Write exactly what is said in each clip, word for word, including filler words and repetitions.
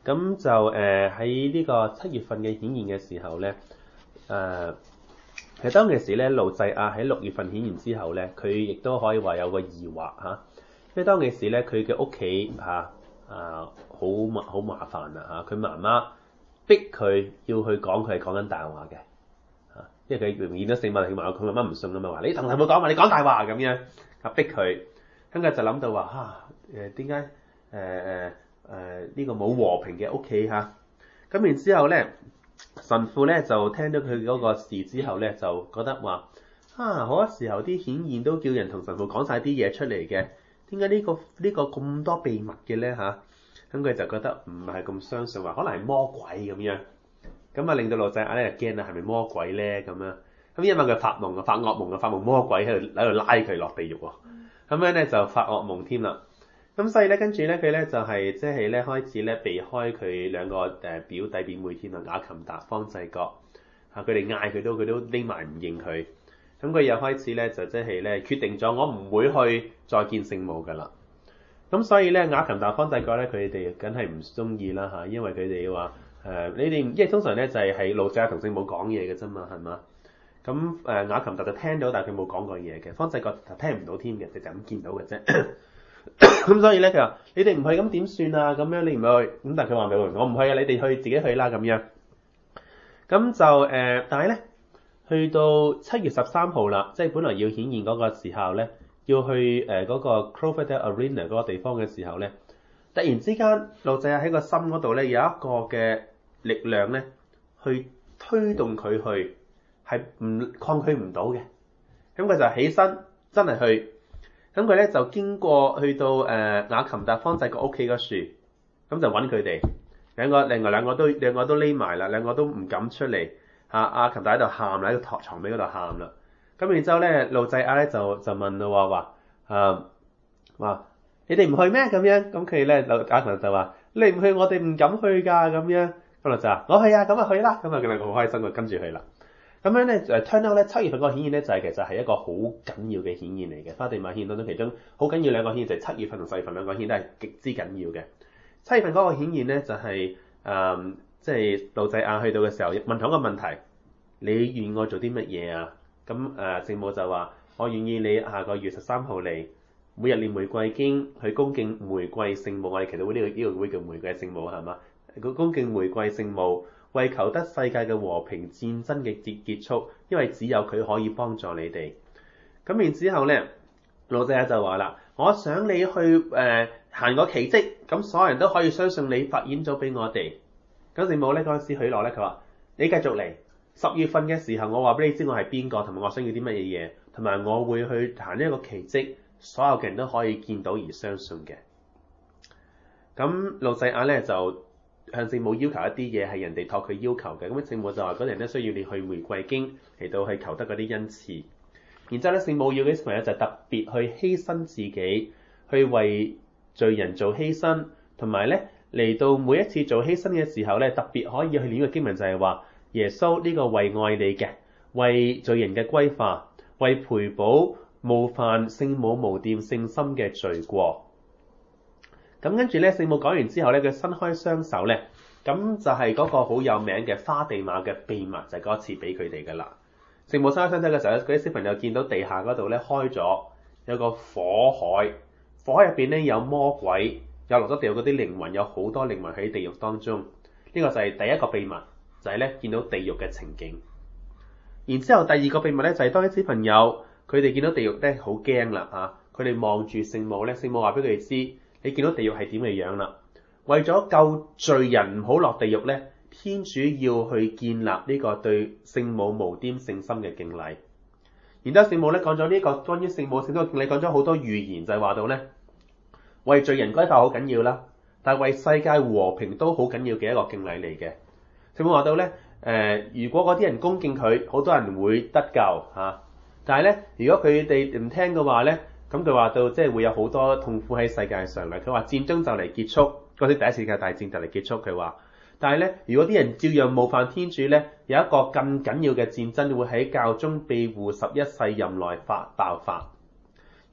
咁就誒喺呢個七月份嘅顯現嘅時候咧，誒、呃、其實當其時咧，路濟亞喺六月份顯現之後咧，佢亦都可以話有個疑惑嚇，因為當其時咧，佢嘅屋企嚇啊好麻好麻煩啦嚇，佢媽媽逼佢要去講佢係講緊大話嘅嚇，因為佢見到聖物，佢話佢媽媽唔信啊嘛，話你同佢冇講話，你講大話咁樣啊逼佢，咁佢就諗到話嚇誒點解誒誒？呃誒呢、呃這個冇和平嘅屋企嚇，咁然之後咧，神父咧就聽到佢嗰個事之後咧，就覺得話啊，好多時候啲顯現都叫人同神父講晒啲嘢出嚟嘅，點解呢個呢、這個咁多秘密嘅咧嚇？咁佢就覺得唔係咁相信，話可能係魔鬼咁樣，咁啊令到路濟亞咧就驚啦，係咪魔鬼咧咁樣？咁因為佢發夢啊，發噩夢啊，發夢魔鬼喺度喺度拉佢落地獄喎，咁樣咧就發噩夢添啦。咁所以咧，跟住咧，佢咧就係即係咧開始咧避開佢兩個誒表弟表妹添啊，雅琴達、方濟各嚇，佢哋嗌佢都佢都匿埋唔應佢。咁佢又開始咧就即係咧決定咗，我唔會去再見聖母噶啦。咁所以咧，雅琴達、方濟各咧，佢哋梗係唔中意啦嚇，因為佢哋話誒你哋，因為通常咧就係喺路濟亞同聖母講嘢嘅啫嘛，係嘛？咁誒雅琴達就聽到，但係佢冇講過嘢嘅，方濟各就聽唔到添嘅，就就咁見到嘅啫。咁所以咧，佢話：你哋唔去咁點算啊？咁樣你唔去，咁但係佢話唔我唔去啊！你哋去自己去啦咁樣。咁就誒、呃，但係咧，去到七月十三號啦，即係本來要顯現嗰個時候咧，要去誒嗰、呃那個 Croftdale Arena 嗰個地方嘅時候咧，突然之間，路濟亞喺個心嗰度咧有一個嘅力量咧，去推動佢去，係唔抗拒唔到嘅。咁佢就起身，真係去。咁佢咧就經過去到誒、呃、雅琴達、方濟各屋企個樹，咁就揾佢哋兩個，另外兩個都兩個都匿埋啦，兩個都唔敢出嚟嚇。雅琴達喺度喊啦，喺個床尾嗰度喊啦。咁然之後咧，路濟亞咧就就問到話話啊話你哋唔去咩咁樣？咁佢咧雅琴達就話你唔去，我哋唔敢去㗎咁樣。咁就話我去啊，咁啊去啦。咁啊佢兩個好開心，就跟住去啦。咁樣咧誒 turn out 咧七月份嗰個顯現咧就係、是、其實係一個好緊要嘅顯現嚟嘅。花地瑪顯現當中其中好緊要兩個顯現就係、是、七月份同十月份兩個顯現都係極之緊要嘅。七月份嗰個顯現咧就係誒即係路濟亞去到嘅時候問同一個問題：你願意我做啲乜嘢啊？咁誒、呃、聖母就話：我願意你下個月十三號嚟，每日念玫瑰經去恭敬玫瑰聖母。我哋其實會呢個呢個會叫玫瑰聖母係嘛？佢恭敬玫瑰聖母。為求得世界嘅和平戰爭嘅結結束，因為只有佢可以幫助你哋。咁然之後咧，路濟亞就話啦：我想你去誒、呃、行個奇蹟，咁所有人都可以相信你發現咗俾我哋。咁聖母咧嗰陣時許諾咧，佢話：你繼續嚟，十月份嘅時候，我話俾你知我係邊個，同埋我想要啲乜嘢嘢，同埋我會去行一個奇蹟，所有嘅人都可以見到而相信嘅。咁路濟亞咧就向聖母要求一啲嘢係人哋託佢要求嘅，咁聖母就話嗰人咧需要你去玫瑰經嚟到去求得嗰啲恩賜。然之後咧，聖母要嘅朋友就特別去犧牲自己，去為罪人做犧牲，同埋咧嚟到每一次做犧牲嘅時候咧，特別可以去念個經文就係話耶穌呢個為愛你嘅，為罪人嘅歸化，為賠補冒犯聖母無玷聖心嘅罪過。咁跟住咧，聖母講完之後咧，佢伸開雙手咧，咁就係嗰個好有名嘅花地瑪嘅秘密，就係、是、嗰次俾佢哋噶啦。聖母伸開雙手嘅時候咧，嗰啲小朋友見到地下嗰度咧開咗有個火海，火海入邊咧有魔鬼，有落咗地獄嗰啲靈魂，有好多靈魂喺地獄當中。呢、這個就係第一個秘密，就係、是、咧見到地獄嘅情景。然之後第二個秘密咧就係、是、當啲小朋友佢哋見到地獄咧好驚啦嚇，佢哋望住聖母咧，聖母話俾佢哋知。你見到地獄係點嘅樣啦？為咗救罪人唔好落地獄咧，天主要去建立呢個對聖母無玷聖心嘅敬禮。然之後聖母咧講咗呢個關於聖母聖心嘅敬禮，講咗好多預言，就係話到咧，為罪人歸化好緊要啦，但係為世界和平都好緊要嘅一個敬禮嚟嘅。聖母話到咧，誒、呃，如果嗰啲人恭敬佢，好多人會得救嚇、啊。但係咧，如果佢哋唔聽嘅話咧，咁佢話到即係會有好多痛苦喺世界上啦。佢話戰爭就嚟結束，嗰啲第一次世界大戰就嚟結束。佢話，但係咧，如果啲人照樣冒犯天主咧，有一個更緊要嘅戰爭會喺教宗庇護十一世任內發爆發。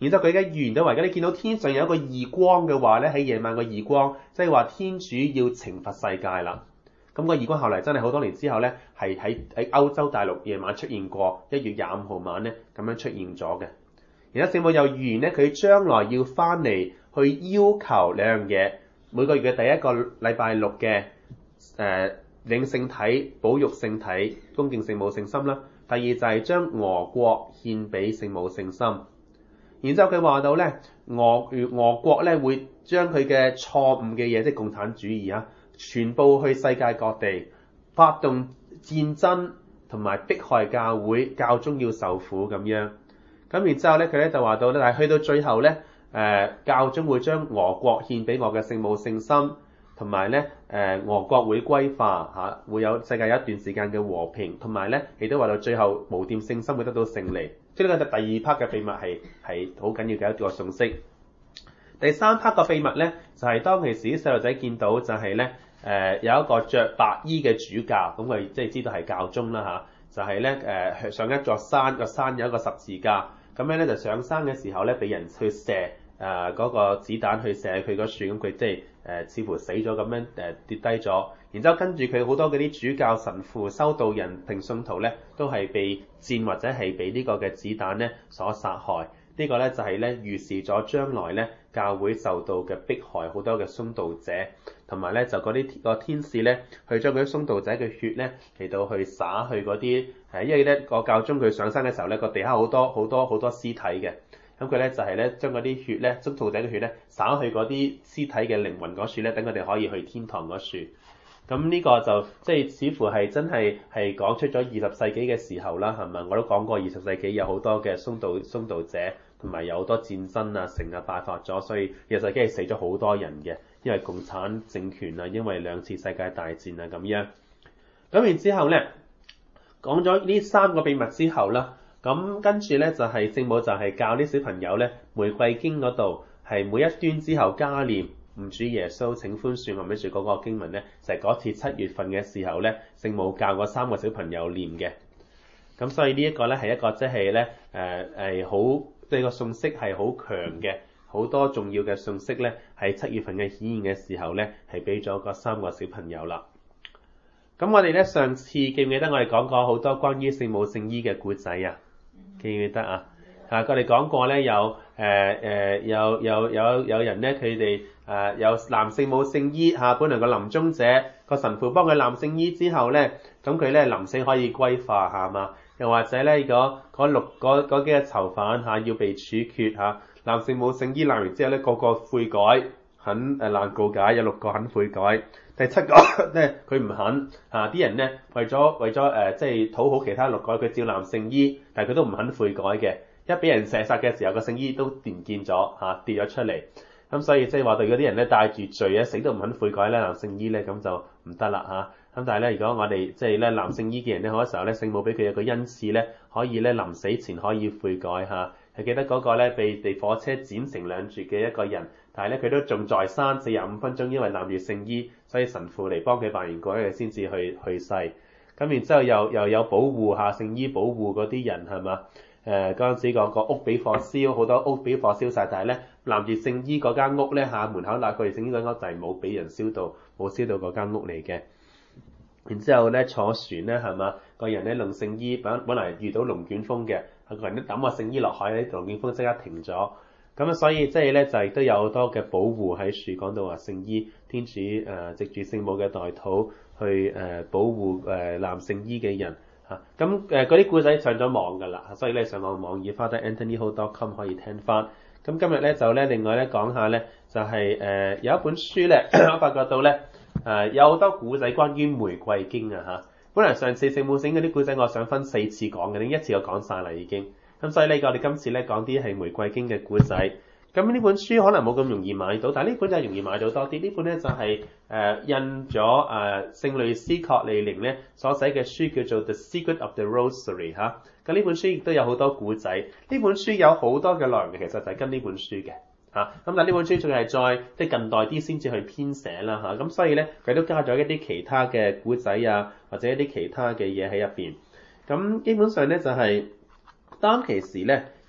然之後佢嘅預言都話，而家你見到天上有一個異光嘅話咧，喺夜晚個異光，即係話天主要懲罰世界啦。咁個異光後嚟真係好多年之後咧，係喺喺歐洲大陸夜晚出現過，一月廿五號晚咧咁樣出現咗嘅。然後聖母又預言咧，佢將來要翻嚟去要求兩樣嘢，每個月嘅第一個禮拜六嘅誒領聖體、保育聖體、恭敬聖母聖心啦。第二就係將俄國獻俾聖母聖心。然之後佢話到咧，俄俄國咧會將佢嘅錯誤嘅嘢，即係共產主義啊，傳播去世界各地，發動戰爭同埋迫害教會，教宗要受苦咁樣。咁然之後咧，佢咧就話到咧，但係去到最後咧，誒、呃、教宗會將俄國獻俾我嘅聖母聖心，同埋咧誒俄國會歸化嚇、啊，會有世界有一段時間嘅和平，同埋咧亦都話到最後無玷聖心會得到勝利。即係呢個第二 part 嘅秘密係係好緊要嘅一個信息。第三 part 嘅秘密咧就係、是、當其時啲細路仔見到就係咧誒有一個着白衣嘅主教，咁佢即係知道係教宗啦嚇、啊，就係咧誒上一座山，個山有一個十字架。咁樣咧就上山嘅時候咧，俾人去射誒嗰、呃那個子彈去射佢個樹，咁佢即係誒似乎死咗咁樣誒、呃、跌低咗。然之後跟住佢好多嗰啲主教、神父、修道人、平信徒咧，都係被箭或者係被呢個嘅子彈咧所殺害。這個、呢個咧就係、是、咧預示咗將來咧教會受到嘅迫害，好多嘅殉道者，同埋咧就嗰啲個天使咧去將嗰啲殉道者嘅血咧嚟到去灑去嗰啲誒，因為咧個教宗佢上山嘅時候咧個地下好多好多好多屍體嘅，咁佢咧就係咧將嗰啲血咧殉道者嘅血咧灑去嗰啲屍體嘅靈魂嗰處咧，等佢哋可以去天堂嗰處。咁呢個就即係似乎係真係係講出咗二十世紀嘅時候啦，係咪？我都講過二十世紀有好多嘅殉道殉道者，同埋有好多戰爭啊、城啊爆發咗，所以二十世紀係死咗好多人嘅，因為共產政權啊，因為兩次世界大戰啊咁樣。咁然之後咧，講咗呢三個秘密之後啦，咁跟住咧就係、是、聖母就係教啲小朋友咧，玫瑰經嗰度係每一端之後加念吾主耶穌請寬恕，後尾住嗰個經文咧，就係、是、嗰次七月份嘅時候咧，聖母教嗰三個小朋友念嘅。咁所以呢一個咧係一個即係咧誒誒好即係個信息係好強嘅，好多重要嘅信息咧喺七月份嘅顯現嘅時候咧係俾咗嗰三個小朋友啦。咁我哋咧上次記唔記得我哋講過好多關於聖母聖衣嘅故仔啊？記唔記得啊？啊，我哋講過咧有誒誒、呃、有有有有人咧佢哋誒有藍聖母聖衣嚇，本來個臨終者個神父幫佢藍聖衣之後咧，咁佢咧臨死可以歸化嚇嘛？又或者咧嗰嗰六嗰嗰幾個囚犯嚇要被處決嚇，藍聖母聖衣藍完之後咧個個悔改，肯誒難告解，有六個肯悔改。第七個咧，佢唔肯嚇，啲人咧為咗為咗誒，即係討好其他六個，佢照藍聖衣，但係佢都唔肯悔改嘅。一俾人射殺嘅時候，個聖衣都唔見咗嚇，跌咗出嚟。咁所以即係話對嗰啲人咧帶住罪啊，死都唔肯悔改咧，藍聖衣咧咁就唔得啦嚇。咁但係咧，如果我哋即係咧藍聖衣嘅人咧，好多時候咧聖母俾佢有個恩賜咧，可以咧臨死前可以悔改嚇。係記得嗰個咧被地火車剪成兩截嘅一個人，但係咧佢都仲在生四十五分鐘，因為攬住聖衣，所以神父嚟幫佢辦完嗰日先至去去世。咁然之後又又有保護下聖衣保護嗰啲人係嘛？誒嗰陣時個個屋俾火燒，好多屋俾火燒晒，但係咧攬住聖衣嗰間屋咧嚇門口嗱佢哋聖衣嗰間屋就係冇俾人燒到，冇燒到嗰間屋嚟嘅。然之後咧坐船咧係嘛？個人咧弄聖衣，本本來遇到龍捲風嘅，個人都抌個聖衣落海咧，龍捲風即刻停咗。咁啊，所以即係咧就亦都有好多嘅保護喺處，講到話聖衣天主誒、呃、藉住聖母嘅代禱去誒、呃、保護誒藍聖衣嘅人嚇。咁誒嗰啲故仔上咗網㗎啦，所以咧上網網頁 Father Anthony Ho dot com 可以聽翻。咁今日咧就咧另外咧講下咧就係、是、誒、呃、有一本書咧，我發覺到咧誒、呃、有好多古仔關於玫瑰經啊嚇。本來上次聖母醒嗰啲故仔我想分四次講嘅，呢一次我講晒啦已經。咁所以呢個我哋今次咧講啲係玫瑰經嘅故仔。咁呢本書可能冇咁容易買到，但係呢本就係容易買到多啲。呢本咧就係、是、誒、呃、印咗誒聖類斯確利寧咧所寫嘅書，叫做 The Secret of the Rosary 嚇、啊。咁呢本書亦都有好多故仔。呢本書有好多嘅內容，其實就係跟呢本書嘅嚇。咁、啊、但係呢本書仲係再即係近代啲先至去編寫啦嚇。咁、啊、所以咧佢都加咗一啲其他嘅故仔啊，或者一啲其他嘅嘢喺入邊。咁基本上咧就係、是、當其時咧。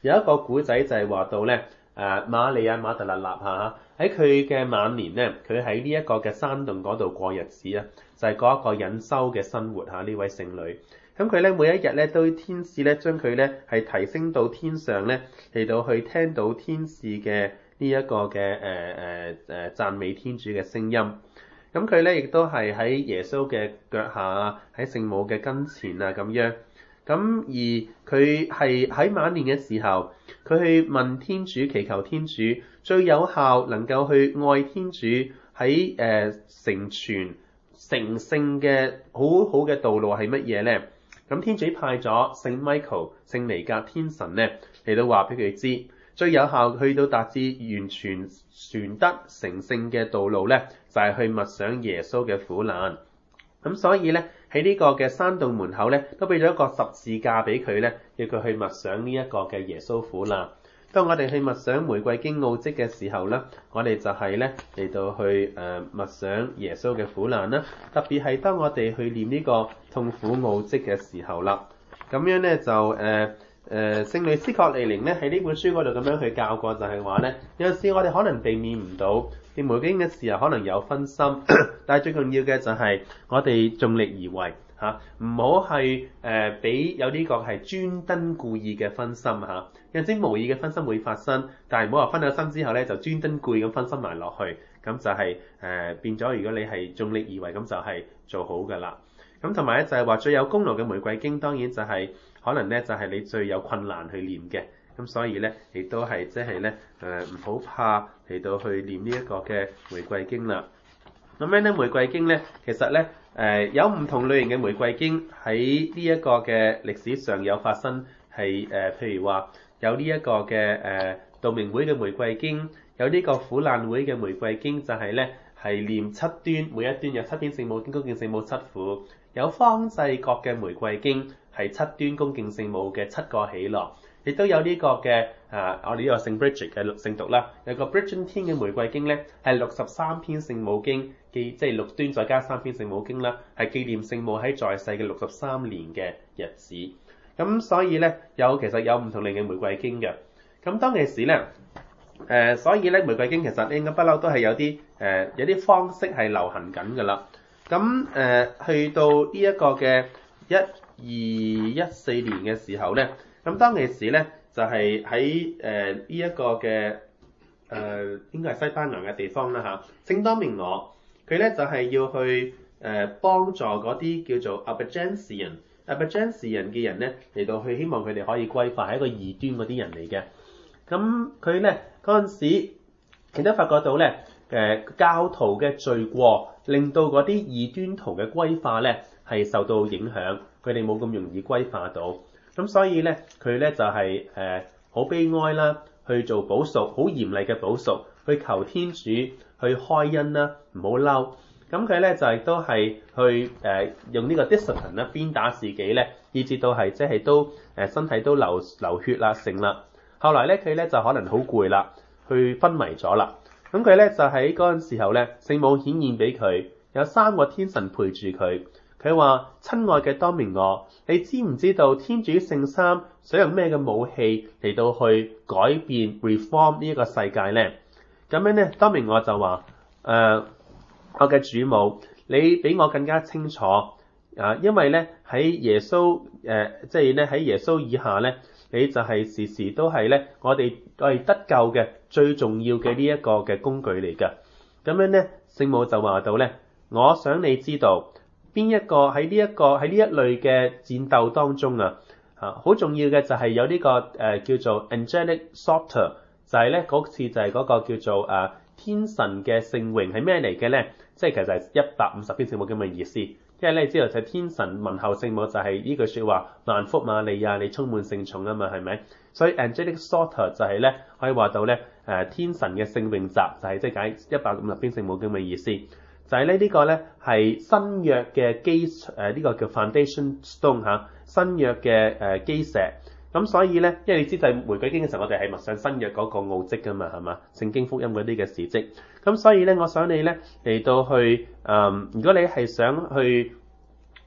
有一個古仔就係話到咧，誒瑪利亞馬特勒納嚇喺佢嘅晚年咧，佢喺呢一個嘅山洞嗰度過日子啊，就係、是、過一個隱修嘅生活嚇。呢位聖女，咁佢咧每一日咧都天使咧將佢咧係提升到天上咧，嚟到去聽到天使嘅呢一個嘅誒誒誒讚美天主嘅聲音。咁佢咧亦都係喺耶穌嘅腳下啊，喺聖母嘅跟前啊咁樣。咁而佢係喺晚年嘅時候，佢去問天主，祈求天主最有效能夠去愛天主喺誒、呃、成全成聖嘅好好嘅道路係乜嘢咧？咁天主派咗聖 Michael 聖彌格天神咧嚟到話俾佢知，最有效去到達至完全傳德成聖嘅道路咧，就係、是、去默想耶穌嘅苦難。咁所以咧喺呢個嘅山洞門口咧，都俾咗一個十字架俾佢咧，要佢去默想呢一個嘅耶穌苦難。當我哋去默想玫瑰經奧蹟嘅時候咧，我哋就係咧嚟到去誒默想耶穌嘅苦難啦。特別係當我哋去念呢個痛苦奧蹟嘅時候啦，咁樣咧就誒誒聖女斯確利寧咧喺呢本書嗰度咁樣去教過，就係話咧有陣時我哋可能避免唔到念玫瑰經嘅時候可能有分心，但係最重要嘅就係我哋盡力而為嚇，唔好係誒俾有呢個係專登故意嘅分心嚇。有陣時無意嘅分心會發生，但係唔好話分咗心之後咧就專登故意咁分心埋落去，咁就係、是、誒、呃、變咗。如果你係盡力而為，咁就係做好噶啦。咁同埋咧就係話最有功勞嘅玫瑰經，當然就係、是、可能咧就係、是、你最有困難去念嘅。咁所以咧亦都係即係咧誒唔好怕嚟到去念呢一個嘅玫瑰經啦。咁樣咧玫瑰經咧其實咧誒、呃、有唔同類型嘅玫瑰經喺呢一個嘅歷史上有發生，係誒、呃、譬如話有呢一個嘅誒、呃、道明會嘅玫瑰經，有呢個苦難會嘅玫瑰經，就係咧係念七端，每一端有七篇聖母經，恭敬聖母七苦。有方濟各嘅玫瑰經係七端恭敬聖母嘅七個喜樂。亦都有呢個嘅啊，我哋呢個聖 Bridget 嘅聖讀啦，有個 Bridgerton 嘅玫瑰經咧，係六十三篇聖母經，記即係六端再加三篇聖母經啦，係紀念聖母喺在，在世嘅六十三年嘅日子。咁所以咧有其實有唔同類嘅玫瑰經嘅。咁當其時咧，誒、呃、所以咧玫瑰經其實應該不嬲都係有啲誒、呃、有啲方式係流行緊㗎啦。咁誒、呃、去到呢一個嘅一二一四年嘅時候咧。咁當其時咧，就係喺誒呢一個嘅誒、呃、應該係西班牙嘅地方啦嚇。聖多明我佢咧就係、是、要去誒、呃、幫助嗰啲叫做 Albigensian、Albigensian 嘅人咧嚟到去希望佢哋可以歸化，係一個異端嗰啲人嚟嘅。咁佢咧嗰陣時，亦都發覺到咧誒、呃、教徒嘅罪過，令到嗰啲異端徒嘅歸化咧係受到影響，佢哋冇咁容易歸化到。咁所以咧，佢咧就係誒好悲哀啦，去做補贖，好嚴厲嘅補贖，去求天主去開恩啦，唔好嬲。咁佢咧就係都係去誒、呃、用呢個 discipline 啦，鞭打自己咧，以至到係即係都誒身體都流流血啦，成啦。後來咧，佢咧就可能好攰啦，去昏迷咗啦。咁佢咧就喺嗰陣時候咧，聖母顯現俾佢，有三個天神陪住佢。佢話：親愛嘅多明我，你知唔知道天主聖三想用咩嘅武器嚟到去改變 reform 呢一個世界咧？咁樣咧，多明我就話：誒、呃，我嘅主母，你比我更加清楚啊，因為咧喺耶穌誒，即係咧喺耶穌以下咧，你就係時時都係咧，我哋我哋得救嘅最重要嘅呢一個嘅工具嚟㗎。咁樣咧，聖母就話到咧，我想你知道。邊一個喺呢一個喺呢一類嘅戰鬥當中啊，啊好重要嘅就係有呢、這個誒、呃、叫做 angelic psalter，就係咧嗰次就係嗰個叫做誒、啊、天神嘅聖詠係咩嚟嘅咧？即係其實係一百五十篇聖母咁嘅意思。因為咧知道就係天神問候聖母就係呢句説話，萬福瑪利亞，你充滿聖寵啊嘛，係咪？所以 angelic psalter 就係咧可以話到咧誒、啊、天神嘅聖詠集，就係即係解一百五十篇聖母咁嘅意思。就係咧呢個咧係新約嘅基誒呢、呃這個叫 foundation stone 嚇、啊，新約嘅誒基石。咁所以咧，因為你知道玫瑰經嘅時候，我哋係默想新約嗰個奧蹟噶嘛，係嘛？聖經福音嗰啲嘅事蹟。咁所以咧，我想你咧嚟到去誒、呃，如果你係想去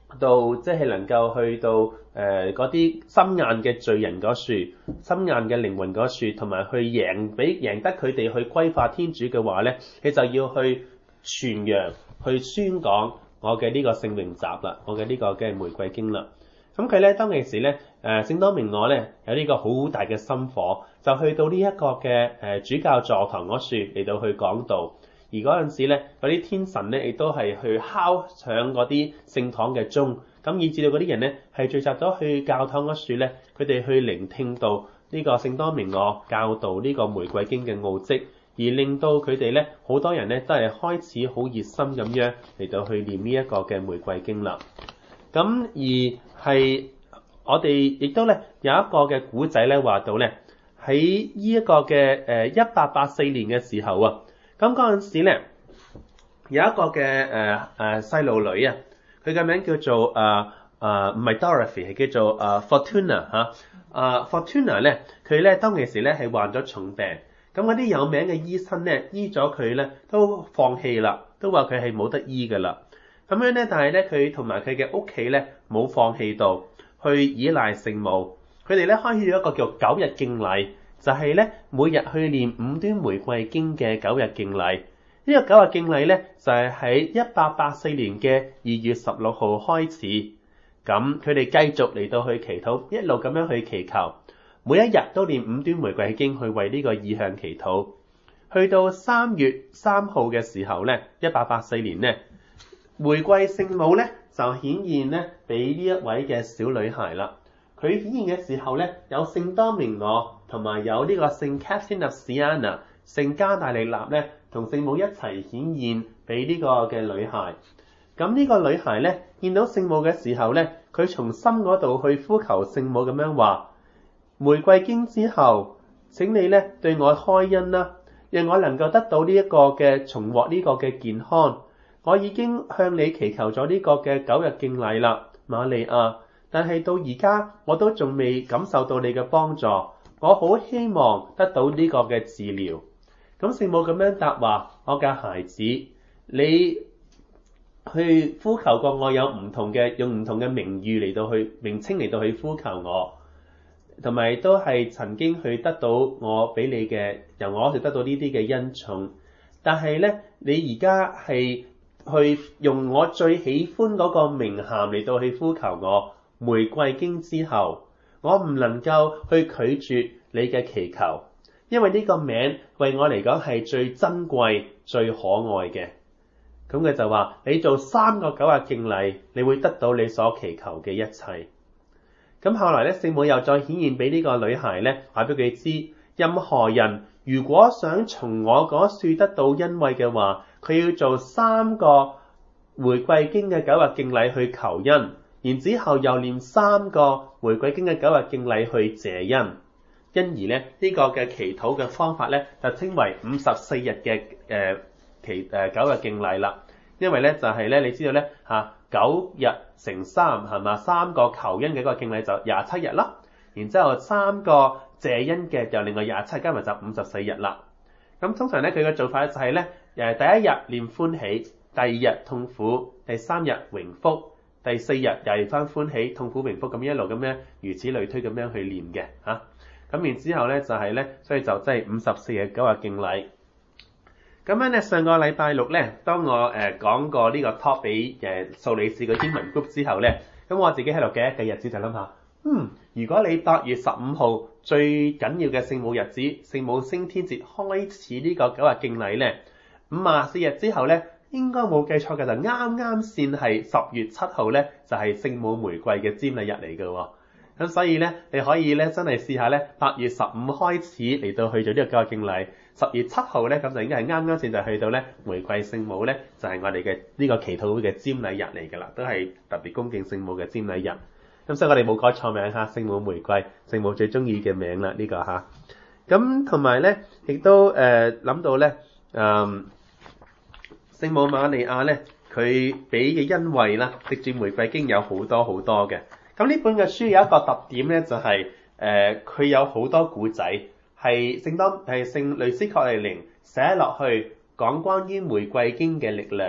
到即係能夠去到誒嗰啲心硬嘅罪人嗰樹，心硬嘅靈魂嗰樹，同埋去贏俾贏得佢哋去歸化天主嘅話咧，你就要去傳揚、去宣講我嘅呢個聖詠集啦，我嘅呢個嘅玫瑰經啦。咁佢咧當其時咧，誒聖多明我咧有呢個好大嘅心火，就去到呢一個嘅誒主教座堂嗰處嚟到去講道。而嗰陣時咧，嗰啲天神咧亦都係去敲響嗰啲聖堂嘅鐘，咁以至到嗰啲人咧係聚集咗去教堂嗰處咧，佢哋去聆聽到呢個聖多明我教導呢個玫瑰經嘅奧蹟，而令到佢哋咧好多人咧都係開始好熱心咁樣嚟到去念呢一個嘅玫瑰經啦。咁而係我哋亦都咧有一個嘅古仔咧話到咧喺呢一個嘅誒一八八四年嘅時候啊。咁嗰陣時咧，有一個嘅誒誒細路女啊，佢嘅名叫做誒誒唔係 Dorothy， 係叫做誒、呃、Fortuna 嚇。誒 Fortuna 咧，佢咧當其時咧係患咗重病，咁嗰啲有名嘅醫生咧醫咗佢咧都放棄啦，都話佢係冇得醫噶啦。咁樣咧，但係咧佢同埋佢嘅屋企咧冇放棄到，去依賴聖母。佢哋咧開始咗一個叫九日敬禮。就係咧，每日去念五端玫瑰經嘅九日敬禮。呢、這個九日敬禮咧，就係喺一八八四年嘅二月十六號開始。咁佢哋繼續嚟到去祈禱，一路咁樣去祈求，每一日都念五端玫瑰經去為呢個意向祈禱。去到三月三號嘅時候咧，一八八四年咧，玫瑰聖母咧就顯現咧俾呢一位嘅小女孩啦。佢顯現嘅時候咧，有聖多明我同埋有呢個聖 Catherine of Siena、聖加大利納咧，同聖母一齊顯現俾呢個嘅女孩。咁呢個女孩咧，見到聖母嘅時候咧，佢從心嗰度去呼求聖母咁樣話：玫瑰經之後，請你咧對我開恩啦，讓我能夠得到呢一個嘅重獲呢個嘅健康。我已經向你祈求咗呢個嘅九日敬禮啦，瑪利亞。但係到而家我都仲未感受到你嘅幫助，我好希望得到呢個嘅治療。咁聖母咁樣答話：我嘅孩子，你去呼求過我有唔同嘅用唔同嘅名譽嚟到去名稱嚟到去呼求我，同埋都係曾經去得到我俾你嘅由我哋得到呢啲嘅恩寵。但係咧，你而家係去用我最喜歡嗰個名銜嚟到去呼求我。玫瑰經之後，我唔能夠去拒絕你嘅祈求，因為呢個名為我嚟講係最珍貴、最可愛嘅。咁佢就話：你做三個九日敬禮，你會得到你所祈求嘅一切。咁後來咧，聖母又再顯現俾呢個女孩咧，話俾佢知，任何人如果想從我嗰處得到恩惠嘅話，佢要做三個玫瑰經嘅九日敬禮去求恩。然之後又念三個玫瑰經嘅九日敬禮去謝恩，因而咧呢、這個嘅祈禱嘅方法咧就稱為五十四日嘅誒祈誒九日敬禮啦。因為咧就係、是、咧你知道咧嚇九日乘三係嘛，三個求恩嘅嗰個敬禮就廿七日啦，然之後三個謝恩嘅就另外廿七，加埋就五十四日啦。咁通常咧佢嘅做法就係咧誒第一日念歡喜，第二日痛苦，第三日榮福。第四日又係翻歡喜、痛苦、榮福咁一路咁樣，如此類推咁樣去念嘅嚇。咁、啊、然之後咧就係、是、咧，所以就即係五十四日九日敬禮。咁樣咧上個禮拜六咧，當我誒、呃、講過呢個 talk 俾誒素理士嘅英文 group 之後咧，咁我自己喺度計一計日子就諗下，嗯，如果你八月十五號最緊要嘅聖母日子、聖母升天節開始呢個九日敬禮咧，五十四日之後咧。應該冇記錯嘅就啱啱先係十月七號咧，就係、是、聖母玫瑰嘅瞻禮日嚟嘅喎。咁所以咧，你可以咧真係試下咧，八月十五開始嚟到去做呢個九日敬禮，十月七號咧咁就應該係啱啱先就去到咧玫瑰聖母咧，就係、是、我哋嘅呢個祈禱會嘅瞻禮日嚟㗎啦，都係特別恭敬聖母嘅瞻禮日。咁所以我哋冇改錯名嚇，聖母玫瑰，聖母最中意嘅名啦呢、這個嚇。咁同埋咧，亦都誒諗、呃、到咧，嗯、呃。聖母瑪利亞咧，佢俾嘅恩惠啦，藉住玫瑰經有好多好多嘅。咁呢本嘅書有一個特點咧，就係誒佢有好多古仔，係聖多係聖雷斯確利寧寫落去講關於玫瑰經嘅力量。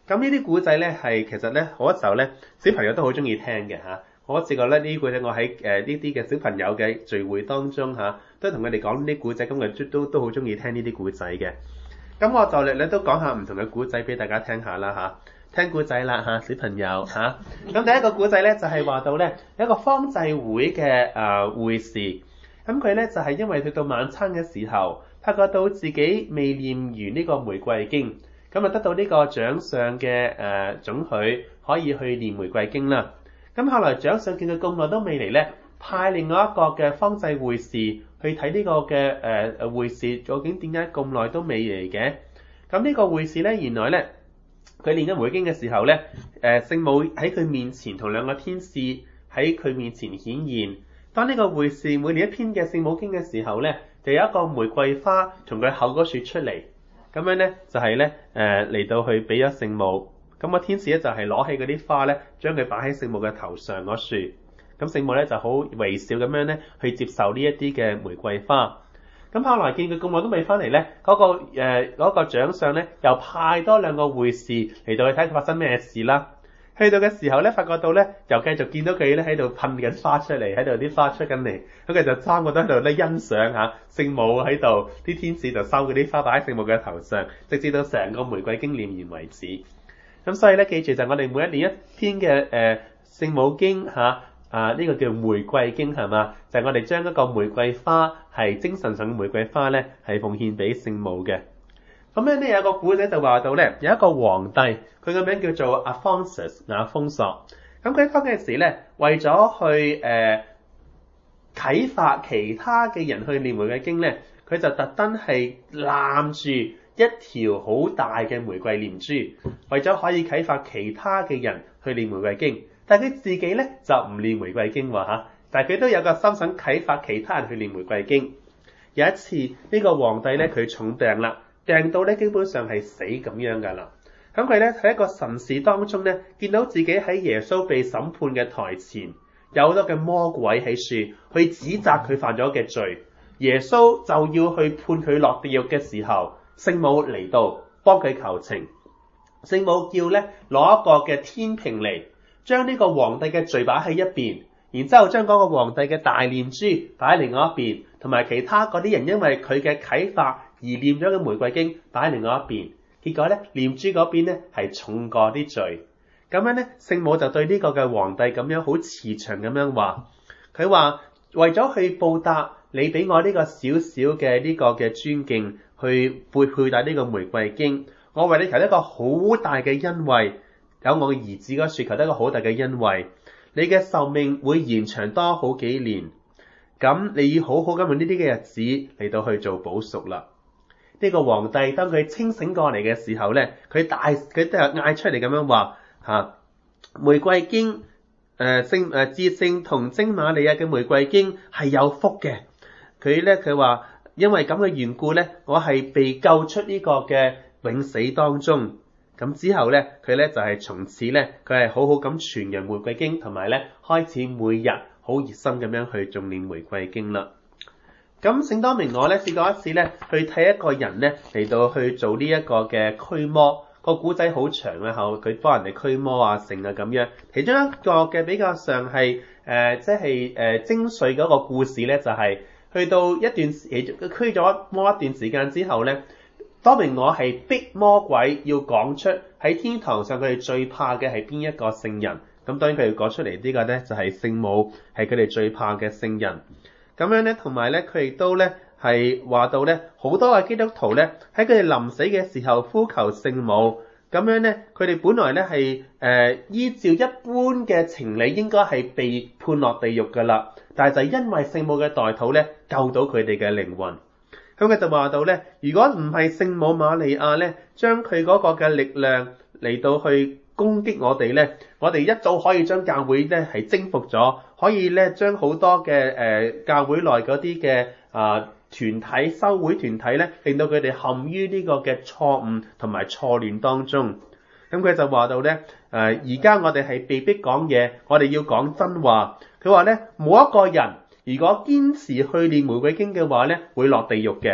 咁呢啲古仔咧係其實咧好多時候咧小朋友都好中意聽嘅嚇。我試過咧呢啲古仔，我喺誒呢啲嘅小朋友嘅聚會當中嚇、啊，都同佢哋講呢啲古仔，咁佢都都好中意聽呢啲古仔嘅。咁我就咧都講下唔同嘅古仔俾大家聽下啦嚇。聽古仔啦嚇，小朋友嚇。咁、啊、第一個古仔咧就係、是、話到咧有一個方濟會嘅誒會士，咁佢咧就係、是、因為去到晚餐嘅時候，發覺到自己未念完呢個玫瑰經，咁啊得到呢個長上嘅誒准許，可以去念玫瑰經啦。咁後來長上見佢咁耐都未嚟咧，派另外一個嘅方濟會士去睇呢個嘅誒誒會士究竟點解咁耐都未嚟嘅？咁呢個會士咧，原來咧佢念緊玫瑰經嘅時候咧，誒聖母喺佢面前同兩個天使喺佢面前顯現。當呢個會士每念一篇嘅聖母經嘅時候咧，就有一個玫瑰花從佢口嗰處出嚟，咁樣咧就係咧誒嚟到去俾咗聖母。咁個天使咧就係攞起嗰啲花咧，將佢擺喺聖母嘅頭上嗰樹。咁聖母咧就好微笑咁樣咧去接受呢一啲嘅玫瑰花。咁後來見佢咁耐都未翻嚟咧，嗰、嗰個誒嗰、呃嗰個長上咧又派多兩個會士嚟到去睇佢發生咩事啦。去到嘅時候咧，發覺到咧又繼續見到佢咧喺度噴緊花出嚟，喺度啲花出緊嚟。咁佢就三個都喺度咧欣賞下聖母喺度，啲天使就收嗰啲花擺喺聖母嘅頭上，直至到成個玫瑰經念完為止。咁所以咧，記住就係我哋每一年一篇嘅誒聖母經嚇啊，呢個叫玫瑰經係嘛？就係我哋將一個玫瑰花係精神上嘅玫瑰花咧，係奉獻俾聖母嘅。咁樣咧有個古仔就話到咧，有一個皇帝，佢個名叫做阿方索亞豐索。咁佢當其時咧，為咗去誒啟發其他嘅人去念玫瑰經咧，佢就特登係攬住一條好大嘅玫瑰念珠，為咗可以啟發其他嘅人去念玫瑰經。但係佢自己咧就唔念玫瑰經喎嚇，但係佢都有個心想啟發其他人去念玫瑰經。有一次呢、這個皇帝咧佢重病啦，病到咧基本上係死咁樣㗎啦。咁佢咧喺一個神視當中咧，見到自己喺耶穌被審判嘅台前，有好多嘅魔鬼喺處去指責佢犯咗嘅罪。耶穌就要去判佢落地獄嘅時候，聖母嚟到幫佢求情。聖母叫咧攞一個嘅天平嚟，將呢個皇帝嘅罪擺喺一邊，然之後將嗰個皇帝嘅大念珠擺喺另外一邊，同埋其他嗰啲人因為佢嘅啟發而念咗嘅玫瑰經擺喺另外一邊。結果咧念珠嗰邊咧係重過啲罪。咁樣咧聖母就對呢個嘅皇帝咁樣好慈祥咁樣話，佢話為咗去報答你俾我呢個小小嘅呢個嘅尊敬，去背佩戴呢個玫瑰經，我為你求一個好大嘅恩惠，有我嘅兒子嗰處求得一個好大嘅恩惠，你嘅壽命會延長多好幾年，咁你要好好咁用呢啲嘅日子嚟到去做補贖啦。呢、這個皇帝當佢清醒過嚟嘅時候咧，佢大佢都係嗌出嚟咁樣話吓，玫瑰經誒聖誒至聖童貞瑪利亞嘅玫瑰經係有福嘅。佢咧佢話因為咁嘅緣故咧，我係被救出呢個嘅永死當中。咁之後咧，佢咧就係從此咧，佢係好好咁傳揚玫瑰經，同埋咧開始每日好熱心咁樣去誦念玫瑰經啦。咁聖多明我咧試過一次咧去睇一個人咧嚟到去做呢一個嘅驅魔，個古仔好長啊，後佢幫人哋驅魔啊成啊咁樣。其中一個嘅比較上係誒即係誒精髓嗰個故事咧，就係、是、去到一段時驅咗魔一段時間之後咧，多明我係逼魔鬼要講出喺天堂上佢哋最怕嘅係邊一個聖人。咁當然佢哋講出嚟呢個咧就係聖母，係佢哋最怕嘅聖人。咁樣咧，同埋咧，佢亦都咧係話到咧，好多嘅基督徒咧喺佢哋臨死嘅時候呼求聖母。咁樣咧，佢哋本來咧係誒依照一般嘅情理應該係被判落地獄噶啦，但係就因為聖母嘅代禱咧救到佢哋嘅靈魂。咁佢就話到咧，如果唔係聖母瑪利亞咧，將佢嗰個嘅力量嚟到去攻擊我哋咧，我哋一早可以將教會咧係征服咗，可以咧將好多嘅誒、呃、教會內嗰啲嘅啊團體、修會團體咧，令到佢哋陷於呢個嘅錯誤同埋錯亂當中。咁佢就話到咧，誒而家我哋係被逼講嘢，我哋要講真話。佢話咧，冇一個人如果堅持去念玫瑰經嘅話咧，會落地獄嘅。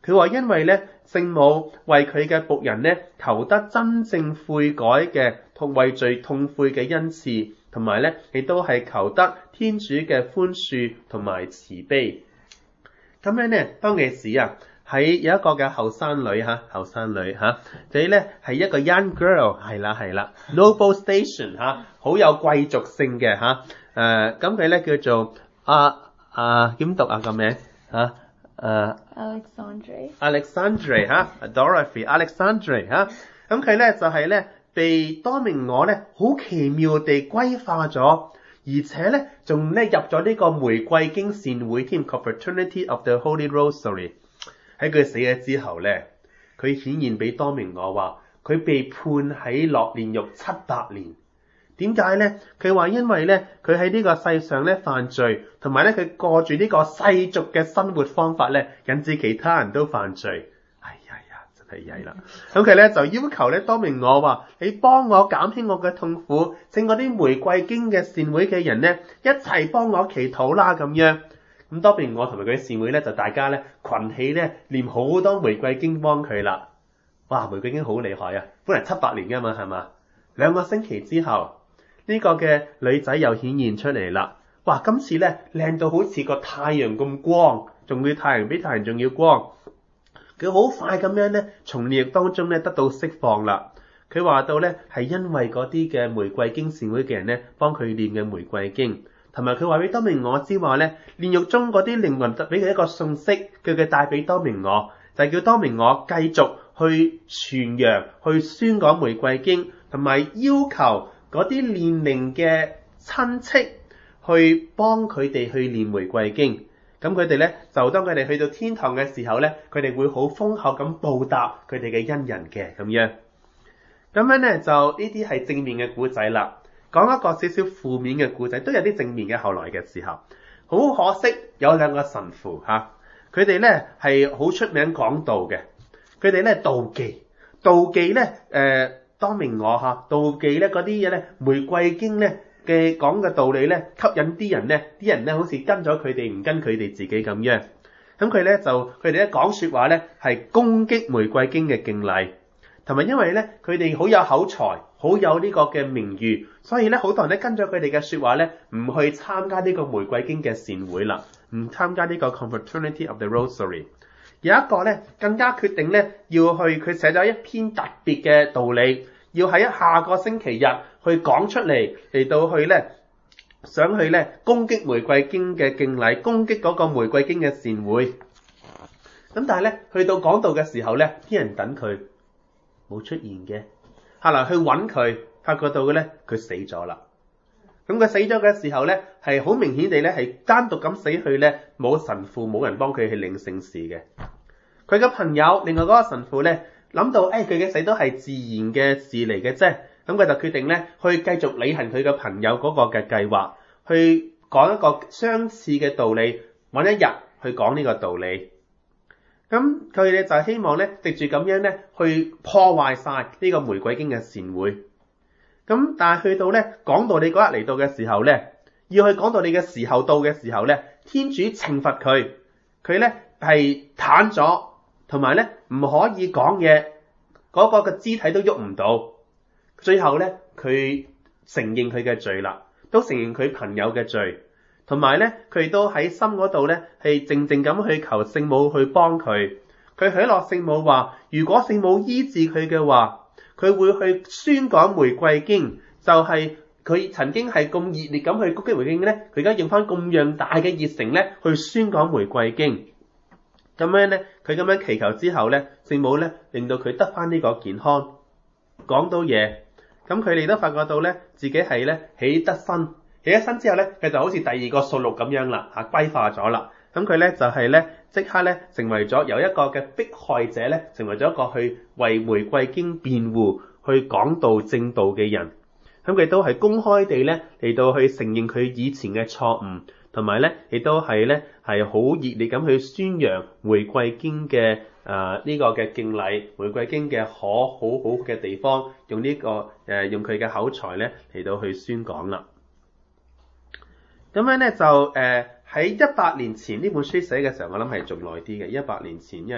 佢話因為咧聖母為佢嘅僕人咧求得真正悔改嘅同為罪痛悔嘅恩賜，同埋咧亦都係求得天主嘅寬恕同埋慈悲。咁樣咧當其時啊，喺有一個嘅後生女嚇，後生女嚇，佢咧係一個 young girl， 係啦係啦 ，noble station 嚇，好有貴族性嘅嚇。誒咁佢咧叫做啊啊點讀啊個名嚇？誒 Alexandre Alexandre 嚇 ，Dorothy Alexandre 嚇。咁佢咧就係咧被多明我咧好奇妙地歸化咗，而且咧仲咧入咗呢個玫瑰經善會添 ，Confraternity of the Holy Rosary。喺佢死咗之後咧，佢顯現俾多明我話，佢被判喺樂煉獄七百年。點解咧？佢話因為咧，佢喺呢個世上咧犯罪，同埋咧佢過住呢個世俗嘅生活方法咧，引致其他人都犯罪。哎呀呀，真係曳啦！咁佢咧就要求咧多明我話：你幫我減輕我嘅痛苦，請嗰啲玫瑰經嘅善會嘅人咧一齊幫我祈禱啦咁樣。咁多明我同埋佢啲善會咧就大家咧群起咧念好多玫瑰經幫佢啦。哇！玫瑰經好厲害啊！本嚟七百年㗎嘛係嘛？兩個星期之後。呢個嘅女仔又顯現出嚟啦！哇，今次咧靚到好似個太陽咁光，仲要太陽比太陽仲要光。佢好快咁樣咧，從煉獄當中咧得到釋放啦。佢話到咧係因為嗰啲嘅玫瑰經善會嘅人咧幫佢念嘅玫瑰經，同埋佢話俾多明我知話咧，煉獄中嗰啲靈魂就俾佢一個訊息，叫佢帶俾多明我，就係叫多明我繼續去傳揚、去宣講玫瑰經，同埋要求嗰啲煉靈嘅親戚去幫佢哋去念玫瑰經，咁佢哋咧就當佢哋去到天堂嘅時候咧，佢哋會好豐厚咁報答佢哋嘅恩人嘅咁樣。咁樣咧就呢啲係正面嘅故仔啦。講一個少少負面嘅故仔，都有啲正面嘅後來嘅時候。好可惜有兩個神父嚇，佢哋咧係好出名講道嘅，佢哋咧妒忌，妒忌咧誒。呃多明我嚇，妒忌咧嗰啲嘢咧，玫瑰經咧嘅講嘅道理咧，吸引啲人咧，啲人咧好似跟咗佢哋，唔跟佢哋自己咁樣。咁佢咧就佢哋咧講説話咧，係攻擊玫瑰經嘅敬禮，同埋因為咧佢哋好有口才，好有呢個嘅名譽，所以咧好多人咧跟咗佢哋嘅説話咧，唔去參加呢個玫瑰經嘅善會啦，唔參加呢個 Confraternity of the Rosary。有一個咧更加決定咧要去，佢寫咗一篇特別嘅道理，要喺下個星期日去講出嚟，嚟到去咧想去咧攻擊玫瑰經嘅敬禮，攻擊嗰個玫瑰經嘅善會。咁但係咧去到講道嘅時候咧，啲人等佢冇出現嘅，後來去揾佢，發覺到嘅咧佢死咗啦。咁佢死咗嘅時候咧，係好明顯地咧係單獨咁死去咧，冇神父冇人幫佢去領聖事嘅。佢嘅朋友另外嗰個神父咧諗到，誒佢嘅死都係自然嘅事嚟嘅啫，咁佢就決定咧去繼續履行佢嘅朋友嗰個嘅計劃，去講一個相似嘅道理，揾一日去講呢個道理。咁佢哋就希望咧藉住咁樣咧去破壞晒呢個玫瑰經嘅善會。咁但係去到咧講道理嗰日嚟到嘅時候咧，要去講道理嘅時候到嘅時候咧，天主懲罰佢，佢咧係癱咗，同埋咧唔可以講嘢，嗰個嘅肢體都喐唔到。最後咧佢承認佢嘅罪啦，都承認佢朋友嘅罪，同埋咧佢都喺心嗰度咧係靜靜咁去求聖母去幫佢。佢許諾聖母話，如果聖母醫治佢嘅話，佢會去宣講玫瑰經，就係、是、佢曾經係咁熱烈咁去攻擊玫瑰經咧，佢而家用翻咁樣大嘅熱誠咧去宣講玫瑰經。咁樣咧，佢咁樣祈求之後咧，聖母咧令到佢得翻呢個健康，講到嘢。咁佢哋都發覺到咧，自己係咧起得身，起咗身之後咧，佢就好似第二個掃祿咁樣啦，嚇歸化咗啦。咁佢咧就係咧即刻咧成為咗由一個嘅迫害者咧，成為咗一個去為玫瑰經辯護、去講道正道嘅人。咁佢都係公開地咧嚟到去承認佢以前嘅錯誤，同埋咧亦都係咧係好熱烈咁去宣揚玫瑰經嘅誒呢個嘅敬禮，玫瑰經嘅可好好嘅地方，用呢、這個誒、呃、用佢嘅口才咧嚟到去宣講啦。咁樣咧就誒喺一百年前呢本書寫嘅時候，我諗係仲耐啲嘅。一百年前，因為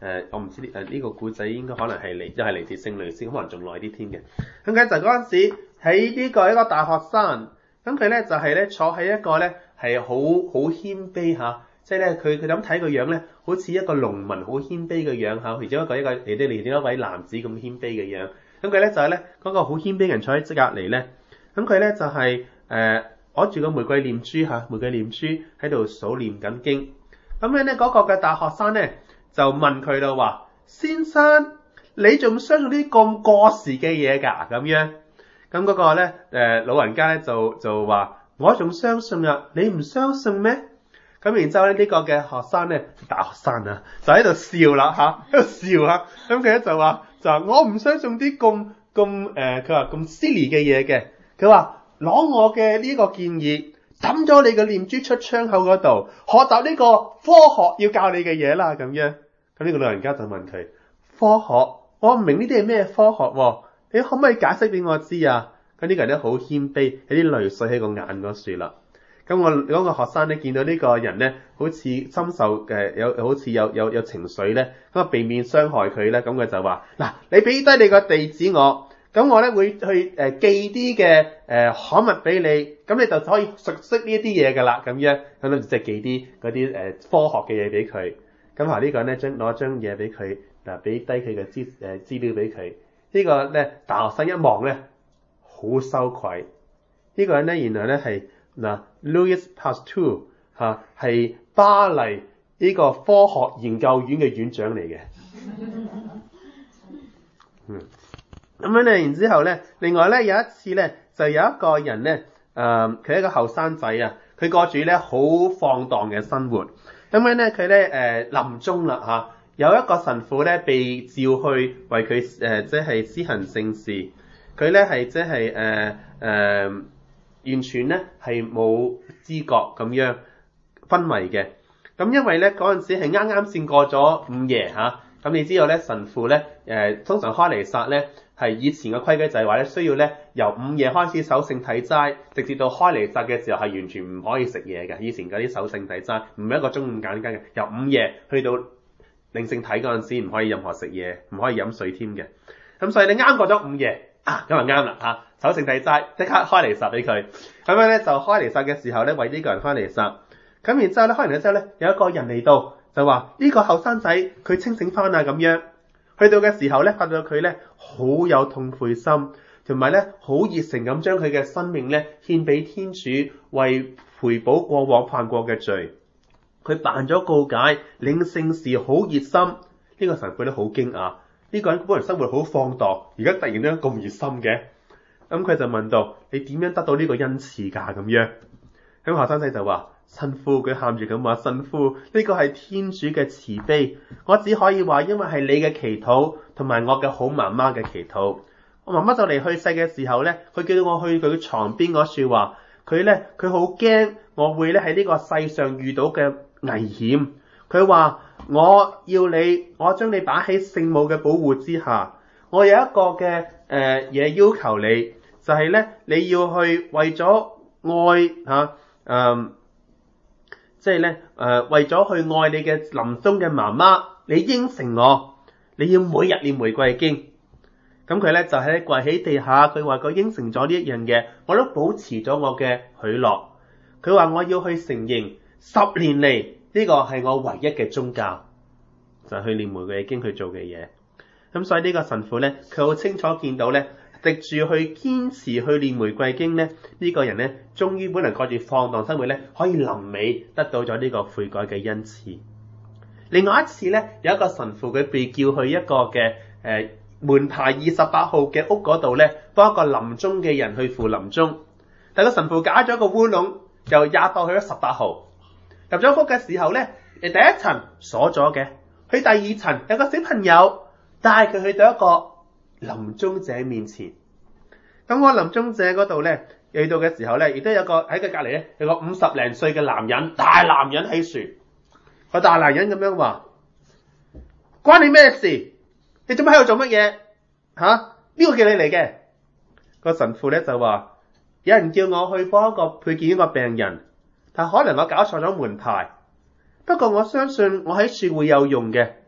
誒，我唔知誒呢個古仔應該可能係嚟，又係嚟自聖類斯，可能仲耐啲添嘅。咁佢就嗰陣時喺呢個一個大學生，咁佢咧就係咧坐喺一個咧係好好謙卑嚇，即係咧佢佢咁睇個樣咧，好似一個農民好謙卑嘅樣嚇，其中一個一個嚟啲嚟啲一位男子咁謙卑嘅樣。咁佢咧就係咧嗰個好謙卑嘅人坐喺隔離咧，咁佢咧就係誒攞住個玫瑰念珠嚇，玫瑰念珠喺度數念緊經。咁樣咧嗰個嘅大學生咧就問佢啦話：先生，你仲相信啲咁過時嘅嘢㗎？咁樣，咁嗰個咧誒老人家咧就就話：我仲相信啊，你唔相信咩？咁然之後咧呢個嘅學生咧，大學生啊，就喺度笑啦嚇，喺度笑啊。咁佢咧就話就話我唔相信啲咁咁誒，佢話咁 silly 嘅嘢嘅。佢話攞我嘅呢個建議，抌咗你嘅念珠出窗口嗰度，學習呢個科學要教你嘅嘢啦。咁樣，咁呢個老人家就問佢：科學？我唔明呢啲係咩科學喎？你可唔可以解釋俾我知啊？咁呢個人咧好謙卑，有啲淚水喺個眼嗰處啦。咁我嗰個學生咧見到呢個人咧，好似深受誒有好似有有有情緒咧，咁啊避免傷害佢咧，咁佢就話：嗱，你俾低你個地址我，咁我咧會去誒、呃、寄啲嘅誒刊物俾你，咁你就可以熟悉呢一啲嘢噶啦，咁樣咁咧即係寄啲嗰啲誒科學嘅嘢俾佢。咁啊呢個人咧將攞張嘢俾佢，嗱俾低佢嘅資誒資料俾佢。呢個咧大學生一望咧好羞愧。呢個人咧原來咧係嗱 Louis Pasteur 嚇係巴黎呢個科學研究院嘅院長嚟嘅。嗯，咁樣咧，然之後咧，另外咧有一次咧，就有一個人咧，誒佢係一個後生仔啊，佢過住咧好放蕩嘅生活。咁樣咧，佢咧誒臨終啦嚇，有一個神父咧被召去為佢誒即係施行聖事。佢咧係即係誒誒完全咧係冇知覺咁樣昏迷嘅。咁因為咧嗰陣時係啱啱先過咗午夜嚇，咁、啊、你知道咧神父咧誒、呃、通常開彌撒咧係以前嘅規矩就係話咧需要咧由午夜開始守聖體齋，直至到開彌撒嘅時候係完全唔可以食嘢嘅。以前嗰啲守聖體齋唔係一個鐘咁簡單嘅，由午夜去到領聖體嗰陣時唔可以任何食嘢，唔可以飲水添嘅。咁所以你啱過咗午夜啊，咁就啱啦嚇，守聖體齋即刻開彌撒俾佢。咁樣咧就開彌撒嘅時候咧為呢個人開彌撒。咁然之後咧，開完咗之後咧，有一個人嚟到就話呢個後生仔佢清醒翻啊咁樣。去到嘅時候咧，發覺佢咧好有痛悔心，同埋咧好熱誠咁將佢嘅生命咧獻俾天主，為賠補過往犯過嘅罪。佢辦咗告解，領聖事好熱心。呢、這個神父咧好驚訝，呢、這個人本來生活好放蕩，而家突然間咁熱心嘅。咁佢就問到：你點樣得到呢個恩賜㗎？咁樣，咁後生仔就話。神父，佢喊住咁話：神父，呢個係天主嘅慈悲，我只可以話因為係你嘅祈禱同埋我嘅好媽媽嘅祈禱。我媽媽就嚟去世嘅時候咧，佢叫我去佢床邊嗰處話，佢咧佢好驚我會咧喺呢個世上遇到嘅危險。佢話我要你，我將你擺喺聖母嘅保護之下。我有一個嘅誒嘢要求你，就係、是、咧你要去為咗愛嚇誒。即係咧，誒、呃、為咗去愛你嘅臨終嘅媽媽，你應承我，你要每日念玫瑰經。咁佢咧就喺跪喺地下，佢話佢應承咗呢一樣嘢，我都保持咗我嘅許諾。佢話我要去承認十年嚟呢、這個係我唯一嘅宗教，就係、是、去念玫瑰經去做嘅嘢。咁所以呢個神父咧，佢好清楚見到咧。藉住去堅持去念玫瑰經咧，呢、這個人咧，終於本來過住放蕩生活咧，可以臨尾得到咗呢個悔改嘅恩賜。另外一次咧，有一個神父佢被叫去一個嘅誒、呃、門牌二十八號嘅屋嗰度咧，幫一個臨終嘅人去赴臨終。但個神父搞咗一個烏龍，由廿八去咗十八號。入咗屋嘅時候咧，誒第一層鎖咗嘅，去第二層有個小朋友帶佢去到一個臨終者面前。咁我臨終者嗰度咧，去到嘅時候咧，亦都有個喺佢隔籬咧，有個五十零歲嘅男人，大男人喺樹。個大男人咁樣話：關你咩事？你做乜喺度做乜嘢？吓、啊？呢、這個叫你嚟嘅。個神父咧就話：有人叫我去幫一個去見一個病人，但可能我搞錯咗門牌。不過我相信我喺樹會有用嘅。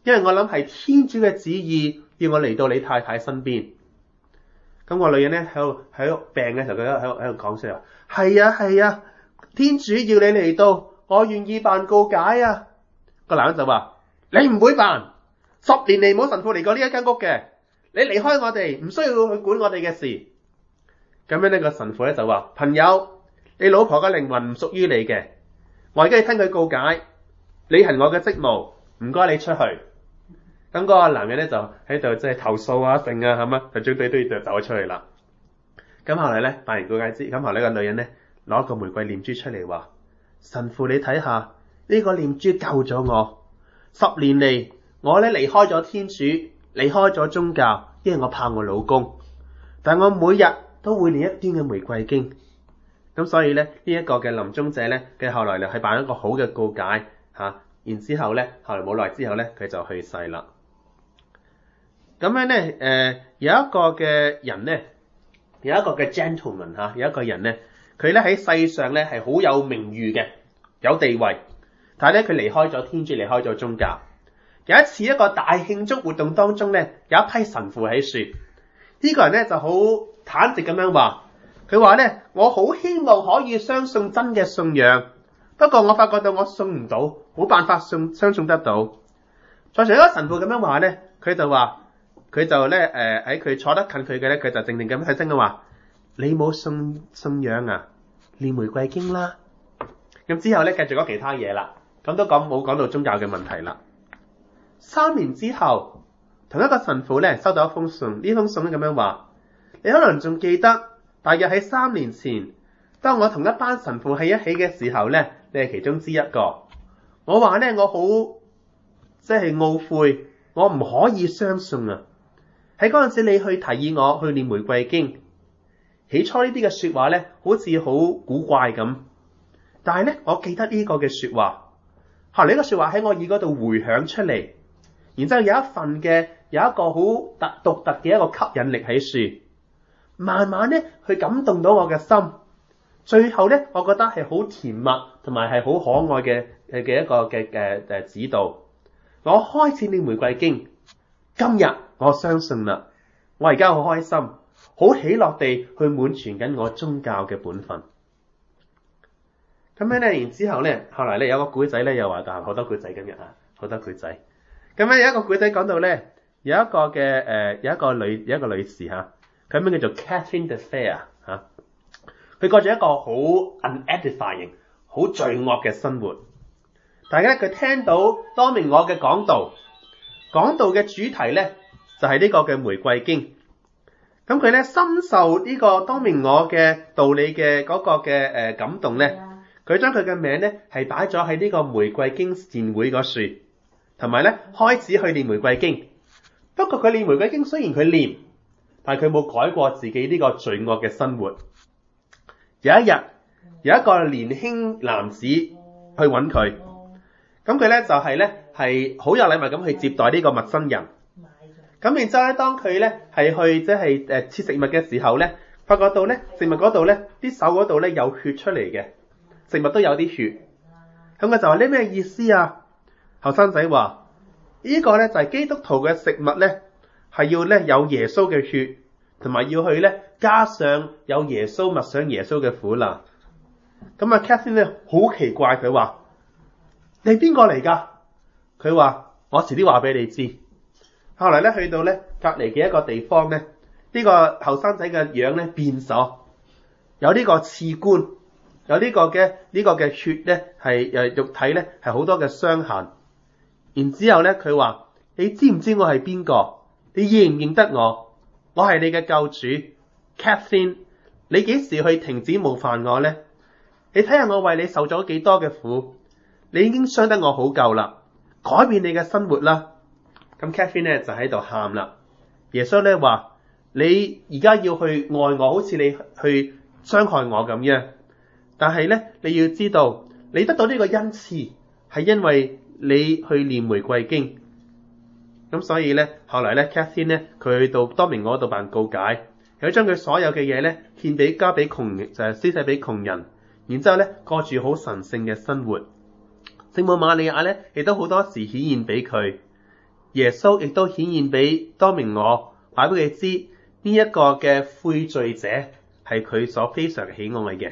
因為我諗係天主嘅旨意要我嚟到你太太身邊。咁個女人咧喺度喺度病嘅時候，佢喺度喺度講出嚟話：係啊係啊，天主要你嚟到，我願意辦告解啊。個男人就話：你唔會辦，十年嚟冇神父嚟過呢一間屋嘅，你離開我哋，唔需要去管我哋嘅事。咁樣呢個神父咧就話：朋友，你老婆嘅靈魂唔屬於你嘅，我而家要聽佢告解，履行我嘅職務，唔該你出去。咁嗰個男人咧就喺度即係投訴啊，剩啊，係嘛，就最尾都要就走咗出去啦。咁後嚟咧辦完告解之，咁後嚟個女人咧攞個玫瑰念珠出嚟話：神父你睇下呢個念珠救咗我，十年嚟我咧離開咗天主，離開咗宗教，因為我怕我老公，但我每日都會念一端嘅玫瑰經。咁所以咧呢一個嘅臨終者咧嘅後來咧係辦一個好嘅告解吓，然之後咧後來冇耐之後咧佢就去世啦。咁樣咧，誒、呃、有一個嘅人咧，有一個嘅 gentleman 嚇，有一個人咧，佢咧喺世上咧係好有名譽嘅，有地位，但係咧佢離開咗天主，離開咗宗教。有一次一個大慶祝活動當中咧，有一批神父喺樹，呢、這個人咧就好坦直咁樣話，佢話咧我好希望可以相信真嘅信仰，不過我發覺到我信唔到，冇辦法信相信得到。再除咗神父咁樣話咧，佢就話。佢就咧誒喺佢坐得近佢嘅咧，佢就靜靜咁細聲咁話：你冇信信仰啊？念玫瑰經啦。咁之後咧繼續講其他嘢啦。咁都講冇講到宗教嘅問題啦。三年之後，同一個神父咧收到一封信，呢封信咧咁樣話：你可能仲記得，大約喺三年前，當我同一班神父喺一起嘅時候咧，你係其中之一個。我話咧我好即係懊悔，我唔可以相信啊！喺嗰陣時，你去提議我去念玫瑰經，起初呢啲嘅說話咧，好似好古怪咁。但係咧，我記得呢個嘅說話，後來呢個說話喺我耳嗰度回響出嚟，然之後有一份嘅有一個好特獨特嘅一個吸引力喺樹，慢慢咧去感動到我嘅心。最後咧，我覺得係好甜蜜同埋係好可愛嘅嘅嘅一個嘅誒誒指導。我開始念玫瑰經，今日。我相信啦，我而家好開心，好喜樂地去滿全緊我宗教嘅本分。咁樣咧，然之後咧，後來咧有個古仔咧，又話但係好多古仔今日啊，好多古仔。咁樣有一個古仔講到咧，有一個嘅誒、呃，有一個女有一個女士嚇，佢名叫做 Catherine de Fair 嚇，佢過住一個好 unedifying、好罪惡嘅生活。大家咧佢聽到多明我嘅講道，講道嘅主題咧。就係呢個嘅玫瑰經，咁佢咧深受呢個當明我嘅道理嘅嗰個嘅誒感動咧，佢將佢嘅名咧係擺咗喺呢個玫瑰經善會嗰處，同埋咧開始去念玫瑰經。不過佢念玫瑰經雖然佢念，但係佢冇改過自己呢個罪惡嘅生活。有一日，有一個年輕男子去揾佢，咁佢咧就係咧係好有禮貌咁去接待呢個陌生人。咁然之後咧，當佢咧係去即係誒切食物嘅時候咧，發覺到咧食物嗰度咧啲手嗰度咧有血出嚟嘅，食物都有啲血。咁佢就話呢咩意思啊？後生仔話：呢個咧就係基督徒嘅食物咧，係要咧有耶穌嘅血，同埋要去咧加上有耶穌默想耶穌嘅苦難。咁啊 Catherine 咧好奇怪，佢話：你係邊個嚟㗎？佢話：我遲啲話俾你知。後來咧去到咧隔離嘅一個地方咧，呢個後生仔嘅樣咧變咗，有呢個刺冠，有呢個嘅呢個嘅血咧係誒肉體咧係好多嘅傷痕。然之後咧佢話：你知唔知我係邊個？你認唔認得我？我係你嘅救主 Catherine。你幾時去停止冒犯我咧？你睇下我為你受咗幾多嘅苦，你已經傷得我好夠啦，改變你嘅生活啦。咁 Catherine 咧就喺度喊啦。耶穌咧話：你而家要去愛我，好似你去傷害我咁樣。但係咧，你要知道，你得到呢個恩賜係因為你去念玫瑰經。咁所以咧，後來咧 Catherine 咧佢去到多明我嗰度辦告解，佢將佢所有嘅嘢咧獻俾交俾窮人，就係施捨俾窮人。然之後咧過住好神聖嘅生活。聖母瑪利亞咧亦都好多時顯現俾佢。 耶穌亦都顯現俾多明我，話俾佢知呢一個嘅悔罪者係佢所非常喜愛嘅。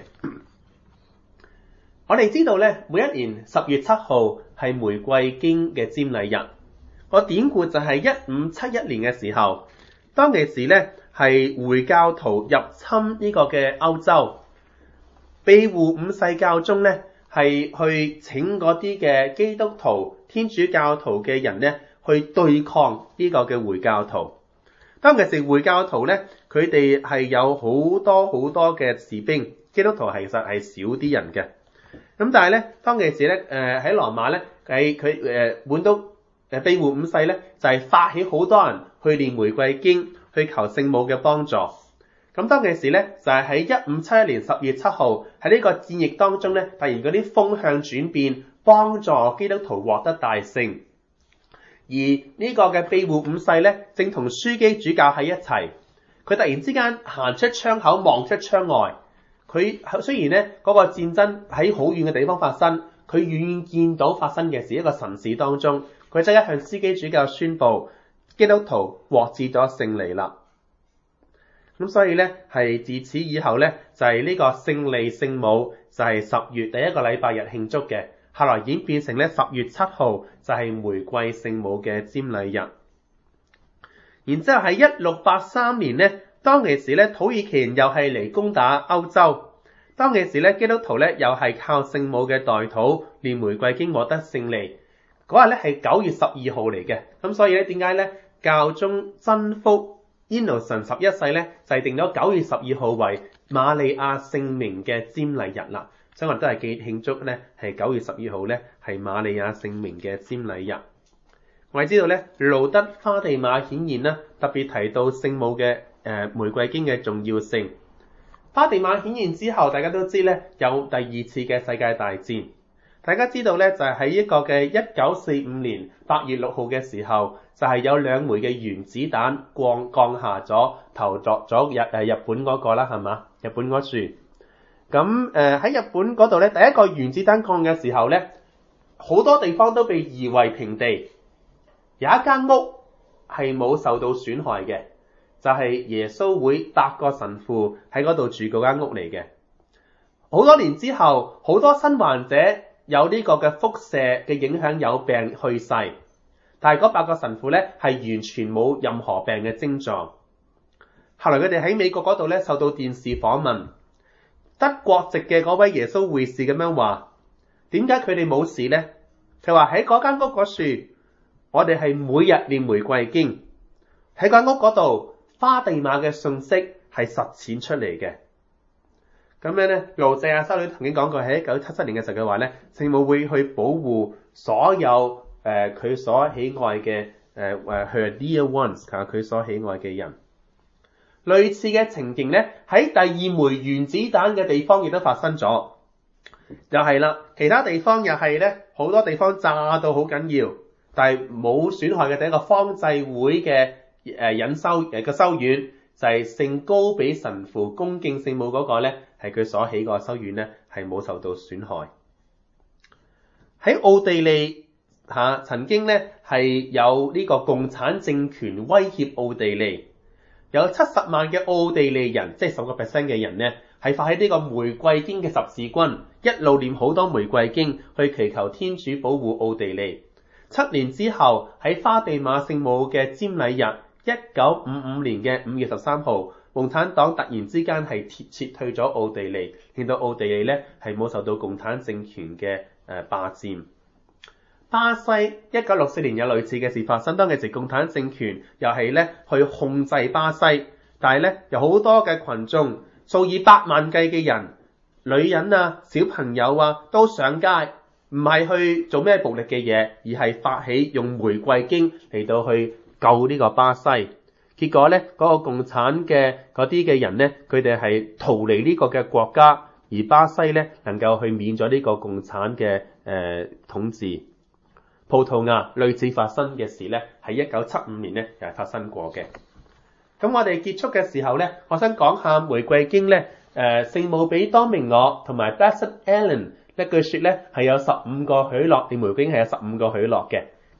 我哋知道咧，每一年十月七號係玫瑰經嘅瞻禮日。個典故就係一五七一年嘅時候，當其時咧係回教徒入侵呢個嘅歐洲，庇護五世教宗咧係去請嗰啲嘅基督徒、天主教徒嘅人咧去對抗呢個嘅回教徒。當其時回教徒咧，佢哋係有好多好多嘅士兵，基督徒其實係少啲人嘅。咁但係咧，當其時咧，誒喺羅馬咧，係佢誒滿都誒庇護五世咧，就係、是、發起好多人去念玫瑰經，去求聖母嘅幫助。咁當其時咧，就係喺一五七一年十月七號喺呢個戰役當中咧，突然嗰啲風向轉變，幫助基督徒獲得大勝。而呢個嘅庇護五世咧，正同樞機主教喺一齊，佢突然之間行出窗口望出窗外。佢雖然咧嗰、那個戰爭喺好遠嘅地方發生，佢遠遠見到發生嘅事，一個神事當中，佢即刻向樞機主教宣布基督徒獲致咗勝利啦。咁所以咧係自此以後咧就係、是、呢個勝利聖母就係十月第一個禮拜日慶祝嘅，後來演變成咧十月七號就係玫瑰聖母嘅瞻禮日。然之後喺一六八三年咧。當其時咧，土耳其人又係嚟攻打歐洲。當其時咧，基督徒咧又係靠聖母嘅代禱念玫瑰經獲得勝利。嗰日咧係九月十二號嚟嘅，咁所以咧點解咧教宗真福 Innocent 十一世咧制定咗九月十二號為瑪利亞聖名嘅瞻禮日啦。所以我哋都係記慶祝咧係九月十二號咧係瑪利亞聖名嘅瞻禮日。我哋知道咧路德花地瑪顯現啦，特別提到聖母嘅。誒玫瑰經嘅重要性。花地瑪顯現之後，大家都知咧有第二次嘅世界大戰。大家知道咧就係喺一個嘅一九四五年八月六號嘅時候，就係、是、有兩枚嘅原子彈降降下咗，投落咗日誒日本嗰個啦，係嘛？日本嗰處。咁誒喺日本嗰度咧，第一個原子彈降嘅時候咧，好多地方都被夷為平地，有一間屋係冇受到損害嘅。就係耶穌會搭個神父喺嗰度住嗰間屋嚟嘅。好多年之後，好多新患者有呢個嘅輻射嘅影響，有病去世。但係嗰八個神父咧係完全冇任何病嘅症狀。後來佢哋喺美國嗰度咧受到電視訪問，德國籍嘅嗰位耶穌會士咁樣話：點解佢哋冇事咧？佢話喺嗰間屋嗰處，我哋係每日念玫瑰經，喺間屋嗰度。花地瑪嘅信息係實踐出嚟嘅。咁樣咧，路濟亞修女曾經講過，喺一九七七年嘅時候佢話咧，聖母會去保護所有誒佢、呃、所喜愛嘅誒誒 her dear ones， 佢所喜愛嘅人。類似嘅情形咧，喺第二枚原子彈嘅地方亦都發生咗，就係啦。其他地方又係咧，好多地方炸到好緊要，但係冇損害嘅第一個方濟會嘅。誒隱修誒個修院就係、是、聖高比神父恭敬聖母嗰個咧，係佢所起個修院咧，係冇受到損害。喺奧地利嚇、啊、曾經咧係有呢個共產政權威脅奧地利，有七十萬嘅奧地利人，即係十個 percent 嘅人咧，係發起呢個玫瑰經嘅十字軍，一路念好多玫瑰經去祈求天主保護奧地利。七年之後喺花地瑪聖母嘅瞻禮日。一九五五年嘅五月十三號，共產黨突然之間係撤撤退咗奧地利，令到奧地利咧係冇受到共產政權嘅誒霸佔。巴西一九六四年有類似嘅事發生，當其時共產政權又係咧去控制巴西，但係咧有好多嘅群眾，數以百萬計嘅人，女人啊、小朋友啊都上街，唔係去做咩暴力嘅嘢，而係發起用玫瑰經嚟到去救呢個巴西。結果咧嗰、那個共產嘅嗰啲嘅人咧，佢哋係逃離呢個嘅國家，而巴西咧能夠去免咗呢個共產嘅誒、呃、統治。葡萄牙類似發生嘅事咧，喺一九七五年咧又係發生過嘅。咁我哋結束嘅時候咧，我想講下玫瑰經咧，誒、呃、聖母俾多明我同埋 Blessed Ellen 一句說咧係有十五個許諾，念玫瑰經係有十五個許諾嘅。咁